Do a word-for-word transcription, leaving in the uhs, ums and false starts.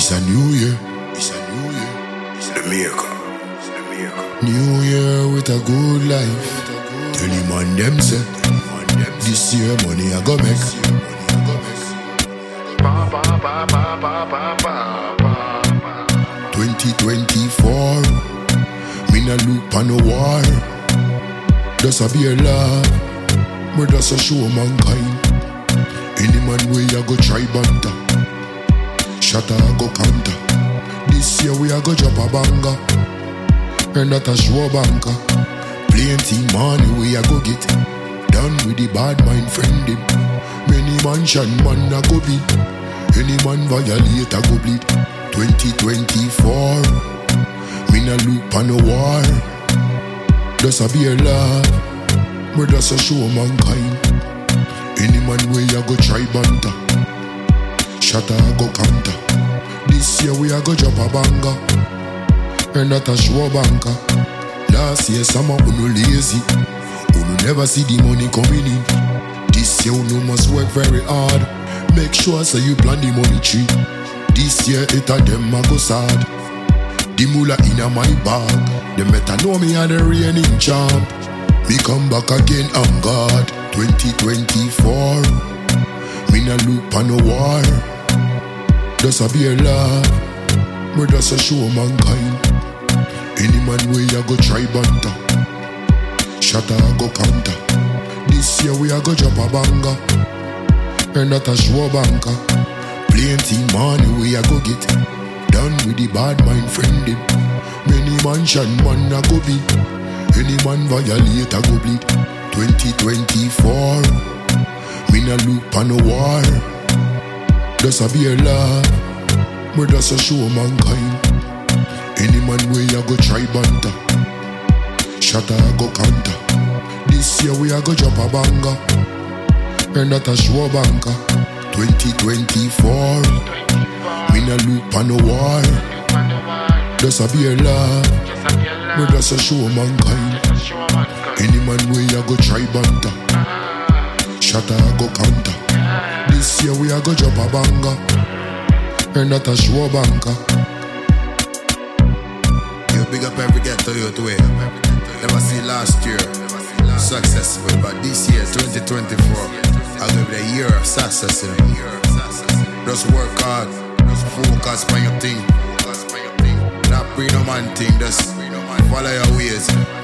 It's a new year. It's a new year. It's the miracle. It's the miracle. New year with a good life. Tell him on them say, this year money I go make. twenty twenty-four, me nah look on the war. Just a be a love, but just a show mankind. Any man way I go try banter, shatter I go counter. This year we a go drop a banger, and that a show banker. Plenty money we a go get, done with the bad mind friend him. Many mansion man a go beat, any man violate a go bleed. twenty twenty-four, me nah look on the war. Just a be a love, but just a show mankind. Any man way I go try banter, shatter I go counter. This year we a go drop a banger, and that a show banker. Last year some of you lazy, you never see the money coming in. This year you must work very hard, make sure so you plan the money tree. This year it a them a go sad, the moolah in a my bag. Them better know me a the reigning champ. Me come back again on God. Twenty twenty-four, me nah look on the war. Just a be a love, but just a show mankind. Any man way I go try banter, shatter I go counter. This year we a go drop a banger, and that a show banker. Plenty money we a go get, done with the bad mind friend him. Many mansion man a go be, any man violate a go bleed. Twenty twenty-four, me nah look on the war. Just a be a love, but just a show mankind. Any man way I go try banter, shatter I go counter. This year we a go drop a banger, and that a show banker. Twenty twenty-four, me nah look on the war. Just a be a love, but just a show mankind. Any man way I go try banter, shatter I go counter. This year we a go drop a banger, and that a show banker. You big up every ghetto youth way. Never see last year successful, but this year twenty twenty-four I'll give it a year of success. You know? Just work hard, just focus on your thing. Not bring no man thing, just follow your ways.